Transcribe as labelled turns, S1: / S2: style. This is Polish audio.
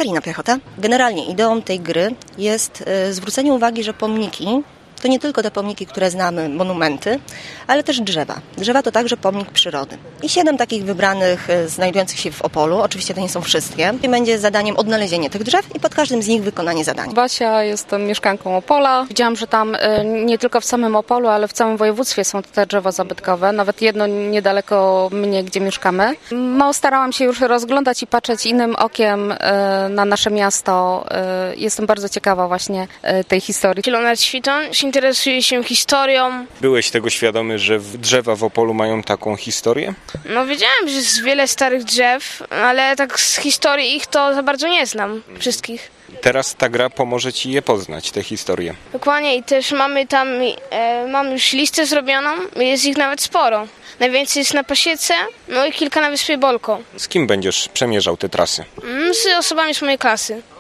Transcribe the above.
S1: Karina Piechota. Generalnie ideą tej gry jest zwrócenie uwagi, że pomniki to nie tylko te pomniki, które znamy, monumenty, ale też drzewa. Drzewa to także pomnik przyrody. I 7 takich wybranych, znajdujących się w Opolu, oczywiście to nie są wszystkie, i będzie zadaniem odnalezienie tych drzew i pod każdym z nich wykonanie zadania.
S2: Basia, jestem mieszkanką Opola. Widziałam, że tam nie tylko w samym Opolu, ale w całym województwie są te drzewa zabytkowe, nawet jedno niedaleko mnie, gdzie mieszkamy. Starałam się już rozglądać i patrzeć innym okiem na nasze miasto. Jestem bardzo ciekawa właśnie tej historii.
S3: Leonard Świton interesuje się historią.
S4: Byłeś tego świadomy, że drzewa w Opolu mają taką historię?
S3: No wiedziałem, że jest wiele starych drzew, ale tak z historii ich to za bardzo nie znam wszystkich.
S4: Teraz ta gra pomoże ci je poznać, te historie.
S3: Dokładnie i też mamy tam, mam już listę zrobioną, jest ich nawet sporo. Najwięcej jest na Pasiece, no i kilka na Wyspie Bolko.
S4: Z kim będziesz przemierzał te trasy?
S3: Z osobami z mojej klasy.